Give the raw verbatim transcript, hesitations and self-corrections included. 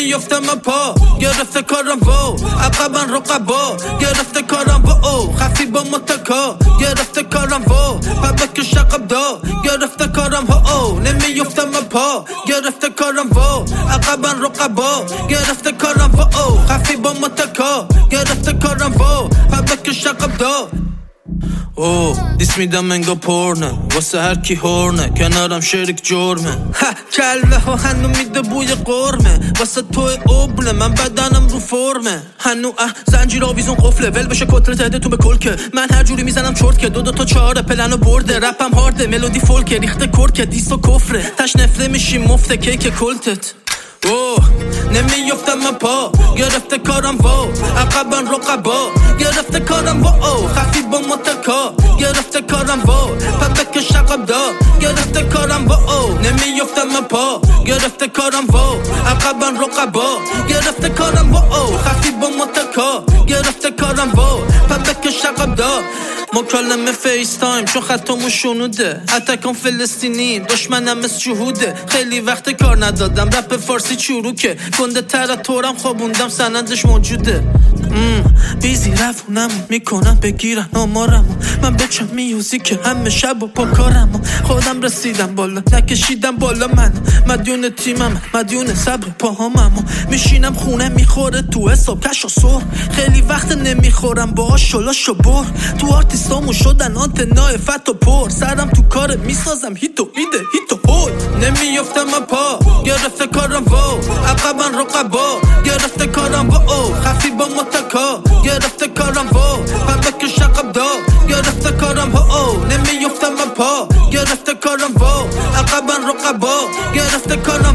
نمیافتم پا گرفته کارم و عقبا رقبا گرفته کارم و او خفی با متکا گرفته کارم و پبک شقب دا گرفته کارم و او نمیافتم پا گرفته کارم و عقبا رقبا گرفته کارم و او خفی با متکا گرفته کارم و پبک شقب دا او دیس میدم انگا پرنه واسه هر کی هورنه کنارم شریک جرمه ها کلوه ها هنو میده بوی قرمه واسه توی اوبله من بدنم رو فرمه هنو اه زنجیر آویزون قفله ول بشه کتله تهده تو به کلکه من هر جوری میزنم چرت که دو دو تا چهاره پلنو برده رپم هارده ملودی فولکه ریخته کرکه دیست و کفره تش نفله میشی مفته کیک کلتت اوه نمیافتم پا گرفته کارم و عقبا رقبا گرفته کارم و او خفی با متکا گرفته کارم و پبک شقب دا گرفته کارم و او نمیافتم پا گرفته کارم و عقبا رقبا گرفته کارم و او خفی با متکا گرفته کارم و پبک شقب دا مکالمه فیس تایم چون خطامو شنوده اتکان فلسطینی دشمنم از جهوده خیلی وقت کار ندادم رپ فارسی چروکه گنده تر تورم خوابوندم سندش موجوده بیزی رفونم میکنم بگیرن آمارمو من بچم میوزی که همه شب و پا کارمو خودم رسیدم بالا نکشیدم بالا من مدیون تیمم مدیون صبر پاهاممو میشینم خونه میخوره تو حساب کش و سر خیلی وقت نمیخورم با شلاش و بر تو آرتیستامو شدن آنتنای فت و پر سرم تو کار میسازم هیتو ایده هیتو هول نمیافتم پا گرفته کارم و عقبا رقبا گرفته کارم و او خفی با متکا گرفته کارم و پبک شقب دا گرفته کارم و او نمیافتم پا گرفته کارم و عقبا رقبا گرفته کارم